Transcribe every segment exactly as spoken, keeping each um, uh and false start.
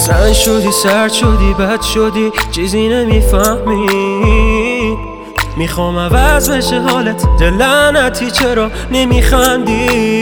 زن شدی، سرد شدی، بد شدی، چیزی نمیفهمی. میخوام عوض بشه حالت، دل لعنتی چرا نمیخندی؟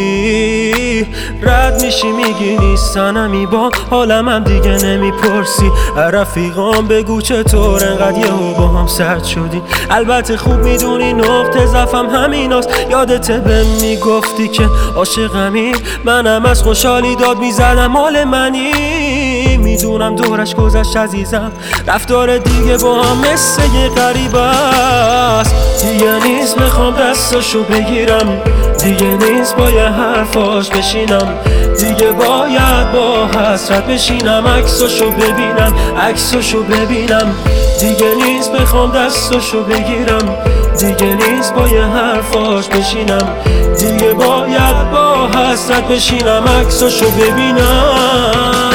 رد میشی میگی نیستنمی، با حالم هم دیگه نمیپرسی. رفیقام بگو چطور انقدر یهو با هم سرد شدی؟ البته خوب میدونی نقطه ضعفم همیناست. یادته بهم میگفتی که عاشقمی، منم از خوشحالی داد میزدم مال منی. میدونم دورش گذشت عزیزم، رفتار دیگه با هم مثل یه غریبه است. دیگه نیست بخوام دستاشو بگیرم، دیگه نیست با یه حرفاش بشینم، دیگه باید با حسرت بشینم. عکساشو ببینم، عکساشو ببینم، دیگه نیست بخوام دستاشو بگیرم، دیگه نیست با یه حرفاش بشینم، دیگه باید با حسرت بشینم. عکساشو ببینم.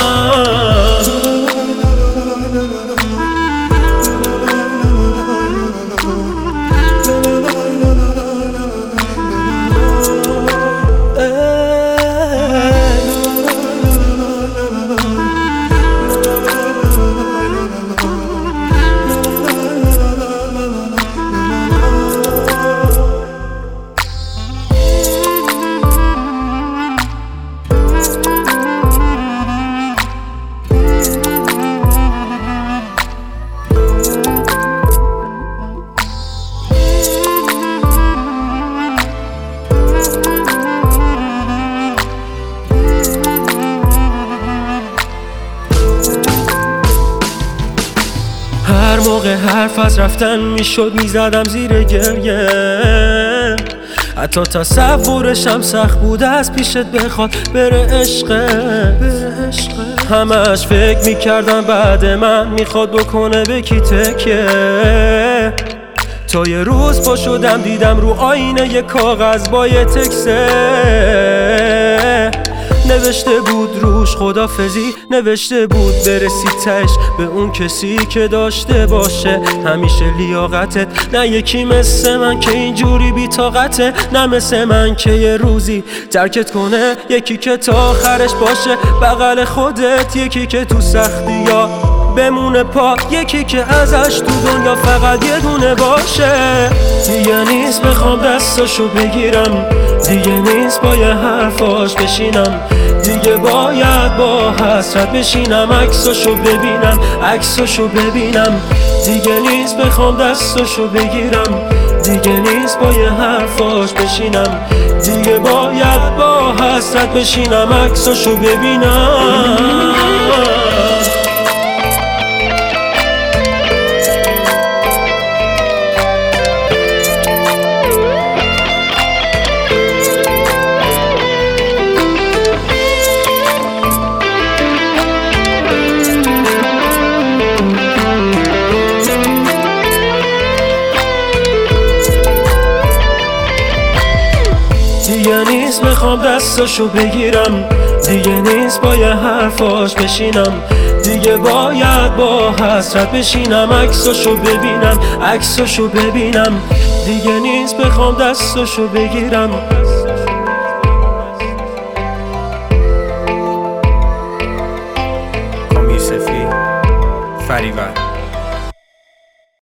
هر موقع حرف از رفتن میشد میزدم زیر گریه، حتی تصورشم سخت بود از پیشت بخواد بره عشقه. همش فکر میکردم بعد من میخواد بکنه به کی تکیه. تا یه روز پا شدم دیدم رو آینه یه کاغذ با یه تکسه، نوشته بود روش خدافزی، نوشته بود برسی تش به اون کسی که داشته باشه همیشه لیاقتت. نه یکی مثل من که اینجوری بی طاقته، نه مثل من که یه روزی ترکت کنه، یکی که تا آخرش باشه بغل خودت، یکی که تو سختی یا بمونه پا، یکی که ازش تو دنیا فقط یه دونه باشه. دیگه نیست بخوام دستاشو بگیرم، دیگه نیست با یه حرفاش بشینم، دیگه باید با حسرت بشینم. عکساشو ببینم، عکساشو ببینم، دیگه نیست بخوام دستاشو بگیرم، دیگه نیست با یه حرفاش بشینم، دیگه باید با حسرت بشینم. عکساشو ببینم. دیگه نیست بخوام دستاشو بگیرم، دیگه نیست با یه حرفاش بشینم، دیگه باید با حسرت بشینم. عکساشو ببینم، عکساشو ببینم، دیگه نیست بخوام دستاشو بگیرم. کامی یوسفی، فریور.